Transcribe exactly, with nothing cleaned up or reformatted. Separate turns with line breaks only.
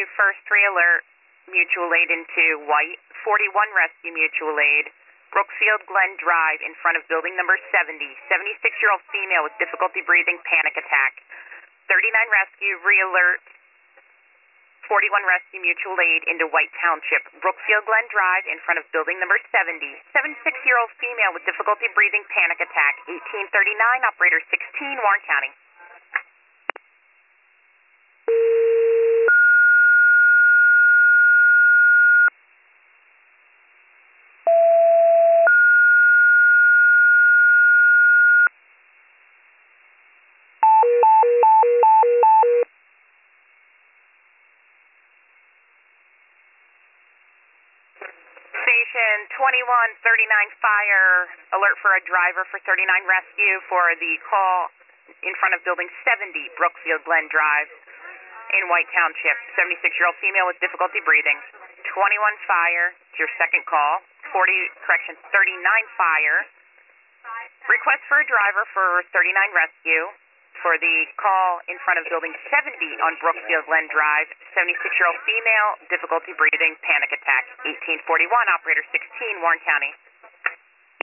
Rescue, first three alert, mutual aid into White. forty-one Rescue, mutual aid. Brookfield Glen Drive in front of building number seventy. seventy-six-year-old female with difficulty breathing, panic attack. thirty-nine Rescue, re-alert. forty-one Rescue, mutual aid into White Township. Brookfield Glen Drive in front of building number seventy. seventy-six-year-old female with difficulty breathing, panic attack. eighteen thirty-nine, operator sixteen, Warren County. Station twenty-one thirty-nine Fire, alert for a driver for thirty-nine Rescue for the call in front of building seventy, Brookfield Glen Drive in White Township. seventy-six-year-old female with difficulty breathing. twenty-one Fire, it's your second call. forty, correction, thirty-nine Fire. Request for a driver for thirty-nine Rescue for the call in front of building seventy on Brookfield Glen Drive. seventy-six-year-old female, difficulty breathing, panic attack. eighteen forty-one, operator sixteen, Warren County.